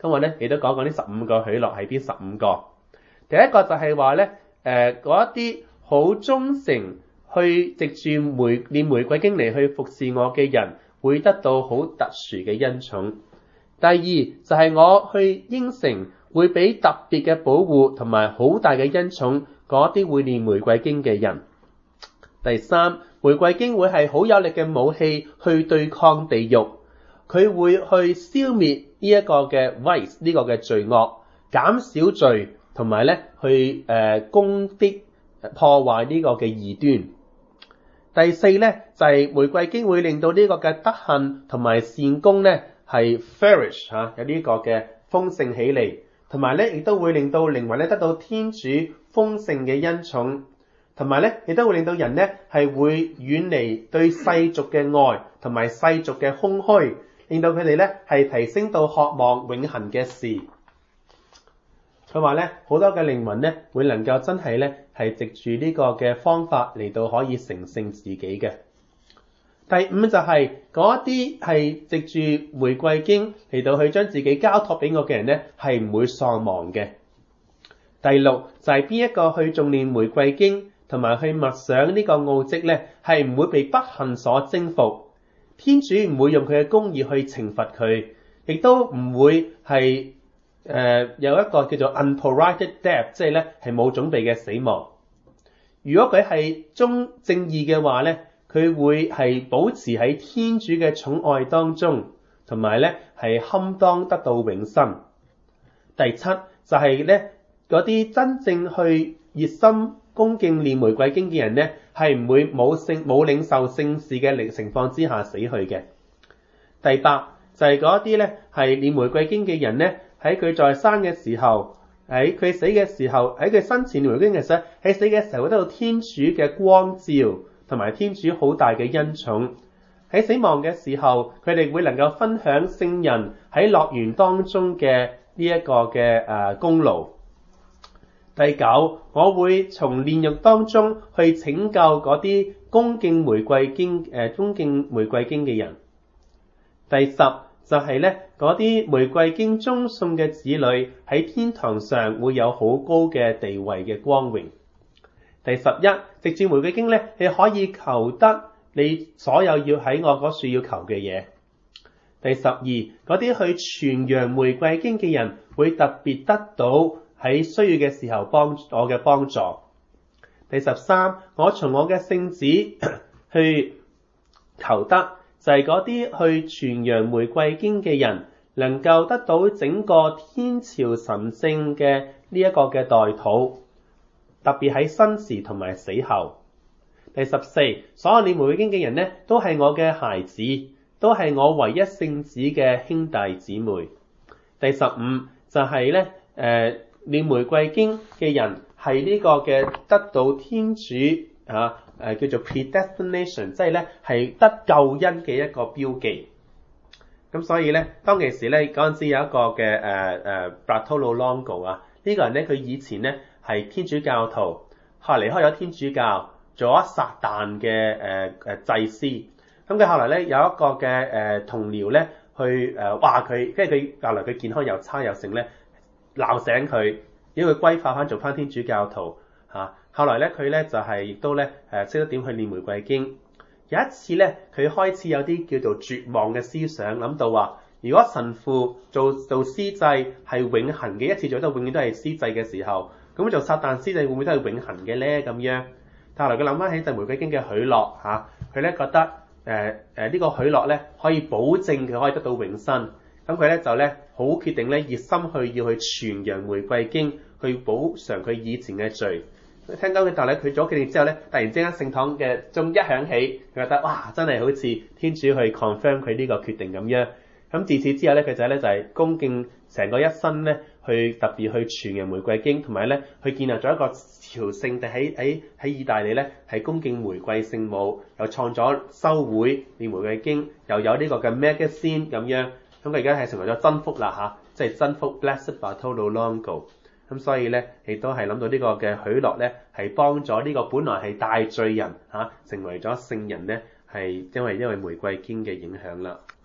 咁我咧亦都講講呢十五個許諾係邊十五個。第一個就係話咧，誒嗰一啲好忠誠去藉住玫念玫瑰經嚟去服侍我嘅人，會得到好特殊嘅恩寵。第二就係我去應承會俾特別嘅保護同埋好大嘅恩寵嗰啲會念玫瑰經嘅人。第三，玫瑰經會係好有力嘅武器去對抗地獄，佢會去消滅呢一個嘅 vice 呢個嘅罪惡，減少罪，同埋咧去誒攻擊破壞呢個嘅異端。第四咧就係、是、玫瑰經會令到呢個嘅德行同埋善功咧係 flourish 嚇，有呢個嘅豐盛起嚟，同埋咧亦都會令到靈魂咧得到天主豐盛嘅恩寵，同埋咧亦都會令到人咧係會遠離對世俗嘅愛同埋世俗嘅空虛，令到佢哋咧係提升到渴望永恆嘅事。佢話咧好多嘅靈魂咧會能夠真係咧係藉住呢個嘅方法嚟到可以成聖自己嘅。第五就係嗰一啲係藉住玫瑰經嚟到去將自己交託俾我嘅人咧係唔會喪亡嘅。第六就係邊一個去誦念玫瑰經同埋去默想呢個奧蹟咧係唔會被不幸所征服，天主唔會用佢嘅公義去懲罰佢，亦都唔會係誒、呃、有一個叫做 unprovided death， 即係咧係冇準備嘅死亡。如果佢係忠正義嘅話咧，佢會係保持喺天主嘅寵愛當中，同埋咧係堪當得到永生。第七就係咧嗰啲真正去熱心恭敬念玫瑰經嘅人咧，係唔會冇聖冇領受聖事嘅情況之下死去嘅。第八就係嗰啲咧係念玫瑰經嘅人咧。喺佢在生嘅時候，喺佢死嘅時候，喺佢生前念玫瑰經嘅時候，喺死嘅時候得到天主嘅光照，同埋天主好大嘅恩寵。喺死亡嘅時候，佢哋會能夠分享聖人喺樂園當中嘅呢一個嘅誒功勞。第九，我會從煉獄當中去拯救嗰啲恭敬玫瑰經誒恭敬玫瑰經嘅人。第十。就係咧，嗰啲玫瑰經中送嘅子女喺天堂上會有好高嘅地位嘅光榮。第十一，藉住玫瑰經咧，你可以求得你所有要喺我嗰處要求嘅嘢。第十二，嗰啲去傳揚玫瑰經嘅人會特別得到喺需要嘅時候幫我嘅幫助。第十三，我從我嘅聖子去求得。就係嗰啲去傳揚玫瑰經嘅人，能夠得到整個天朝神聖嘅呢一個嘅代禱，特別喺生時同埋死後。第十四，所有念玫瑰經嘅人咧，都係我嘅孩子，都係我唯一聖子嘅兄弟姊妹。第十五就係咧，誒念玫瑰經嘅人係呢個嘅得到天主啊。誒、呃、叫做 predestination， 即係咧係得救恩嘅一個標記。咁所以咧，當其時咧嗰陣時有一個嘅誒誒 Bartolo Longo 啊，呢、這個人咧佢以前咧係天主教徒，後來離開咗天主教，做咗撒旦嘅誒誒祭司。咁佢後來咧有一個嘅誒、呃、同僚咧去誒話佢，跟住佢後來佢健康又差又剩咧，鬧醒佢，要佢歸化翻做翻天主教徒嚇。啊後來咧，佢咧就係、是、亦都咧誒識得點去念玫瑰經。有一次咧，佢開始有啲叫做絕望嘅思想，諗到話，如果神父做做司祭係永恆嘅，一次做到永遠都係司祭嘅時候，咁做撒旦司祭會唔會都係永恆嘅咧？咁樣，但後來佢諗翻起就玫瑰經嘅許諾嚇，佢咧覺得誒誒呢個許諾咧可以保證佢可以得到永生。咁佢咧就咧好決定咧熱心去要去傳揚玫瑰經，去補償佢以前嘅罪。聽到佢但係佢做咗決定之後咧，突然之間聖堂嘅鐘一響起，佢覺得哇，真係好似天主去 confirm 佢呢個決定咁樣。咁自此之後咧，佢就咧就係恭敬成個一生咧，去特別去傳揚玫瑰經，同埋咧去建立咗一個朝聖地喺喺喺意大利咧係恭敬玫瑰聖母，又創咗修會念玫瑰經，又有呢個嘅 magazine 咁樣。咁佢而家係成為咗真福啦嚇，即係真福 Blessed Bartolo Longo。咁所以咧，亦都係諗到呢個嘅許諾咧，係幫咗呢個本來係大罪人嚇、啊，成為咗聖人咧，係因為因為玫瑰經嘅影響啦。